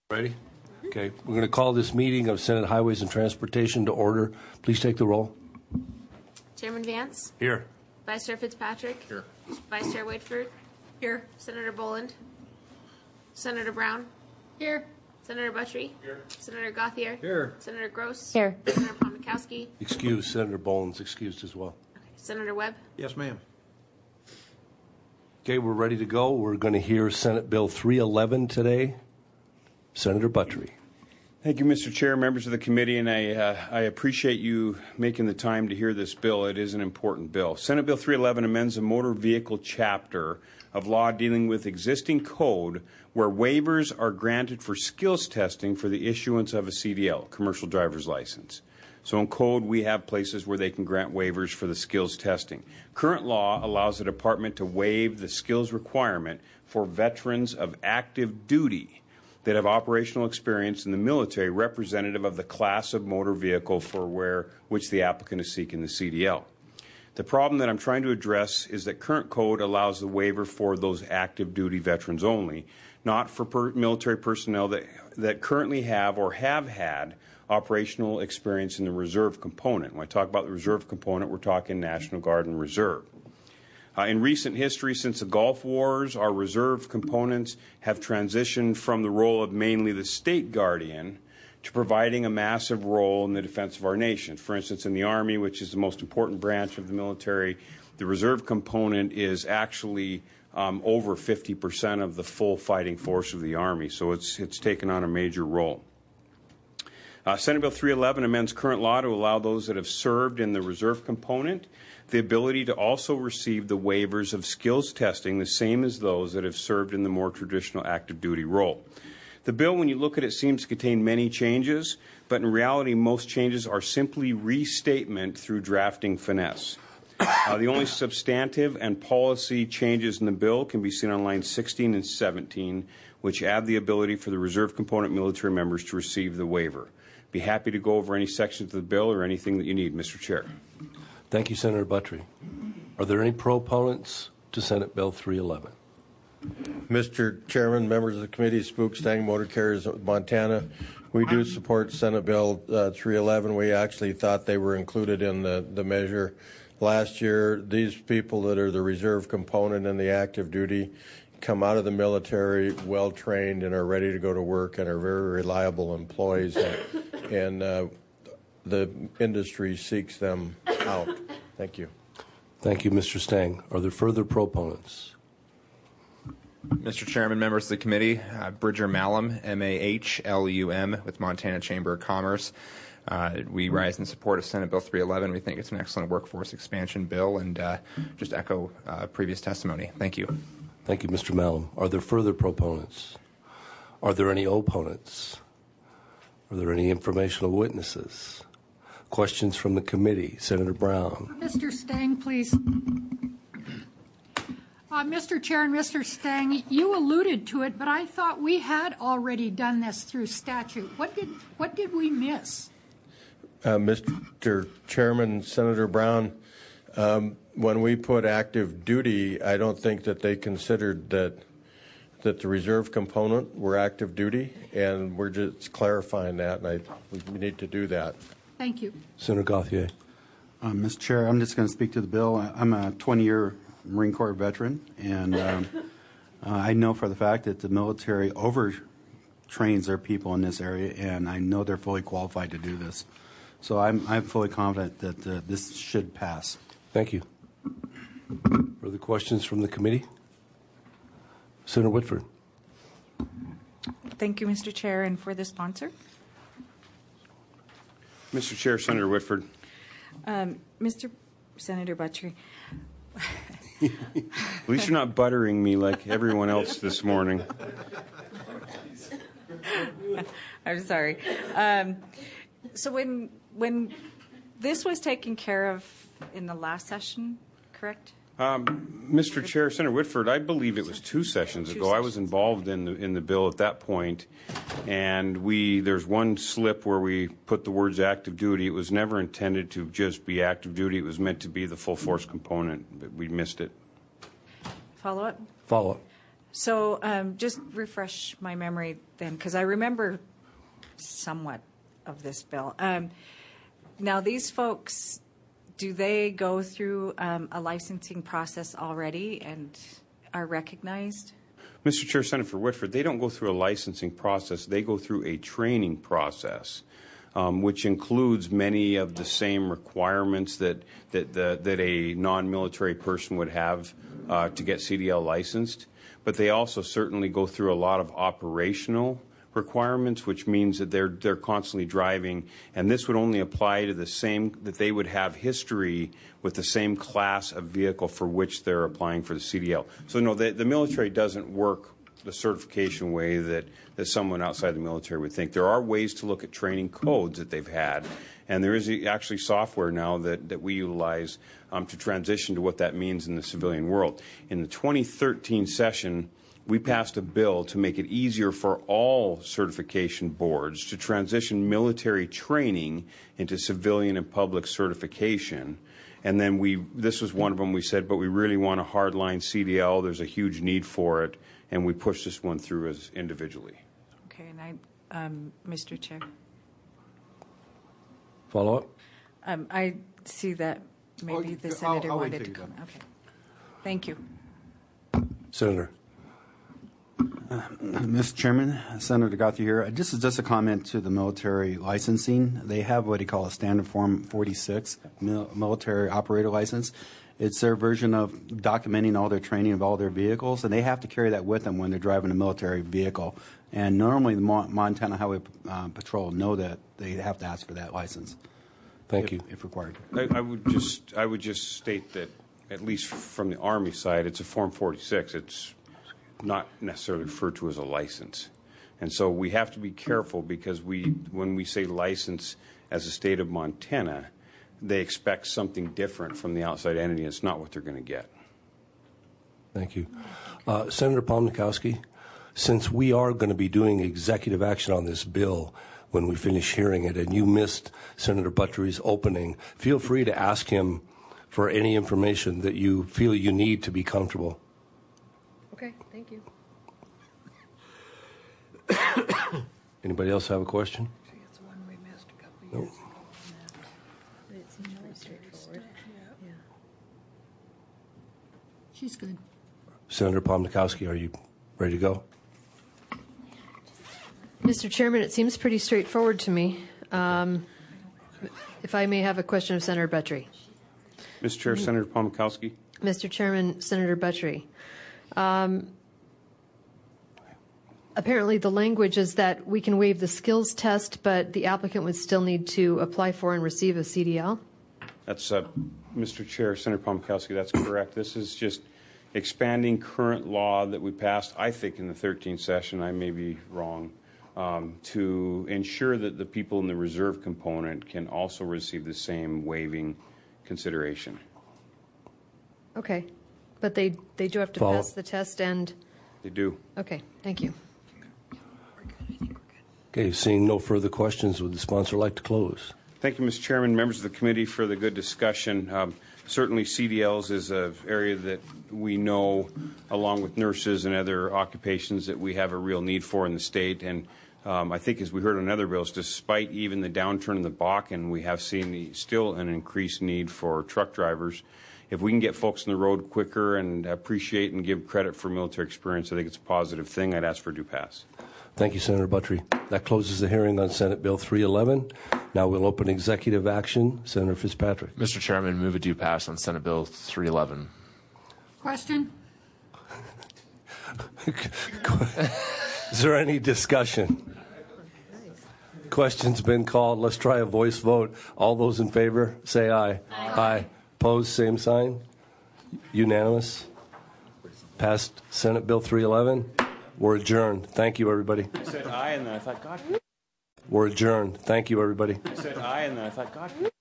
Ready? Okay. We're going to call this meeting of Senate Highways and Transportation to order. Please take the roll. Chairman Vance. Here. Vice Chair Fitzpatrick. Here. Vice Chair Whitford. Here. Senator Boland. Senator Brown. Here. Senator Buttrey. Here. Senator Gauthier. Here. Senator Gross. Here. Senator Palmikowski. Excused. Senator Boland's excused as well. Okay. Senator Webb. Yes, ma'am. Okay, we're ready to go. We're going to hear Senate Bill 311 today. Senator Buttrey. Thank you, Mr. Chair, members of the committee, and I appreciate you making the time to hear this bill. It is an important bill. Senate Bill 311 amends a motor vehicle chapter of law dealing with existing code where waivers are granted for skills testing for the issuance of a CDL, commercial driver's license. So in code, we have places where they can grant waivers for the skills testing. Current law allows the department to waive the skills requirement for veterans of active duty that have operational experience in the military representative of the class of motor vehicle for which the applicant is seeking the CDL. The problem that I'm trying to address is that current code allows the waiver for those active duty veterans only, not for military personnel that currently have or have had operational experience in the reserve component. When I talk about the reserve component, we're talking National Guard and Reserve. In recent history, since the Gulf Wars, our reserve components have transitioned from the role of mainly the state guardian to providing a massive role in the defense of our nation. For instance, in the Army, which is the most important branch of the military, the reserve component is actually over 50% of the full fighting force of the Army, so it's taken on a major role. Senate Bill 311 amends current law to allow those that have served in the reserve component the ability to also receive the waivers of skills testing, the same as those that have served in the more traditional active duty role. The bill, when you look at it, seems to contain many changes, but in reality, most changes are simply restatement through drafting finesse. The only substantive and policy changes in the bill can be seen on lines 16 and 17, which add the ability for the reserve component military members to receive the waiver. Be happy to go over any sections of the bill or anything that you need, Mr. Chair. Thank you, Senator Buttrey. Are there any proponents to Senate Bill 311? Mr. Chairman, members of the committee, Spook Stang Motor Carriers of Montana, we do support Senate Bill 311. We actually thought they were included in the measure last year. These people that are the reserve component and the active duty come out of the military well-trained and are ready to go to work and are very reliable employees, and the industry seeks them out. Thank you. Thank you, Mr. Stang. Are there further proponents? Mr. Chairman, members of the committee, Bridger Malum, M-A-H-L-U-M, with Montana Chamber of Commerce. We rise in support of Senate Bill 311. We think it's an excellent workforce expansion bill, and just echo previous testimony. Thank you. Thank you, Mr. Malum. Are there further proponents? Are there any opponents? Are there any informational witnesses? Questions from the committee? Senator Brown. Mr. Stang, please. Mr. Chair and Mr. Stang, you alluded to it, but I thought we had already done this through statute. What did we miss? Mr. Chairman, Senator Brown, when we put active duty, I don't think that they considered that the reserve component were active duty, and we're just clarifying that, and we need to do that. Thank you. Senator Gauthier. Mr. Chair, I'm just going to speak to the bill. I'm a 20-year Marine Corps veteran, and I know for the fact that the military overtrains their people in this area, and I know they're fully qualified to do this. So I'm fully confident that this should pass. Thank you. Further questions from the committee? Senator Whitford. Thank you, Mr. Chair, and for the sponsor. Mr. Chair, Senator Whitford. Mr. Senator Buttrey. At least you're not buttering me like everyone else this morning. I'm sorry. So when this was taken care of in the last session, correct? Mr. Chair, Senator Whitford, I believe it was two sessions ago. I was involved in the bill at that point, and there's one slip where we put the words active duty. It was never intended to just be active duty. It was meant to be the full force component, but we missed it. Follow up? Follow up. So just refresh my memory then, because I remember somewhat of this bill. Now, these folks, do they go through a licensing process already and are recognized? Mr. Chair, Senator Whitford, they don't go through a licensing process. They go through a training process, which includes many of the same requirements that a non-military person would have to get CDL licensed. But they also certainly go through a lot of operational requirements, which means that they're constantly driving, and this would only apply to the same, that they would have history with the same class of vehicle for which they're applying for the CDL. So no, the military doesn't work the certification way that someone outside the military would think. There are ways to look at training codes that they've had, and there is actually software now that we utilize to transition to what that means in the civilian world. In the 2013 session, we passed a bill to make it easier for all certification boards to transition military training into civilian and public certification. And then this was one of them, we said, but we really want a hardline CDL. There's a huge need for it. And we pushed this one through as individually. Okay, and Mr. Chair. Follow up? I see that maybe the senator wanted to comment. Okay. Thank you. Senator. Mr. Chairman, Senator Gauthier here. This is just a comment to the military licensing. They have what they call a standard form 46 military operator license. It's their version of documenting all their training of all their vehicles, and they have to carry that with them when they're driving a military vehicle. And normally the Montana Highway Patrol know that they have to ask for that license. Thank you. If required. I would just state that, at least from the Army side, it's a Form 46. It's not necessarily referred to as a license. And so we have to be careful, because when we say license as a state of Montana, they expect something different from the outside entity. It's not what they're going to get. Thank you. Senator Palmnikowski, since we are going to be doing executive action on this bill when we finish hearing it, and you missed Senator Buttery's opening, feel free to ask him for any information that you feel you need to be comfortable. Okay, thank you. Anybody else have a question? No. It seems very straightforward. Yeah. She's good. Senator Palmnikowski, are you ready to go? Mr. Chairman, it seems pretty straightforward to me. If I may have a question of Senator Buttery. Mr. Chair, Senator Palmnikowski. Mr. Chairman, Senator Buttery. Apparently the language is that we can waive the skills test, but the applicant would still need to apply for and receive a CDL? That's Mr. Chair, Senator Palmnikowski, that's correct. This is just expanding current law that we passed, I think, in the 13th session. I may be wrong. To ensure that the people in the reserve component can also receive the same waiving consideration. Okay. But they do have to pass the test and... They do. Okay. Thank you. Okay, seeing no further questions, would the sponsor like to close? Thank you, Mr. Chairman, members of the committee, for the good discussion. Certainly CDLs is an area that we know, along with nurses and other occupations, that we have a real need for in the state. And I think, as we heard on other bills, despite even the downturn in the Bakken, we have seen still an increased need for truck drivers. If we can get folks on the road quicker and appreciate and give credit for military experience, I think it's a positive thing. I'd ask for due pass. Thank you, Senator Buttery. That closes the hearing on Senate Bill 311. Now we'll open executive action. Senator Fitzpatrick. Mr. Chairman, move a due pass on Senate Bill 311. Question? Is there any discussion? Question's been called. Let's try a voice vote. All those in favor, say aye. Aye. Opposed, same sign. Unanimous. Passed Senate Bill 311. We're adjourned. Thank you, everybody. I said aye, and then I thought, God. We're adjourned. Thank you, everybody. I said aye, and then I thought, God.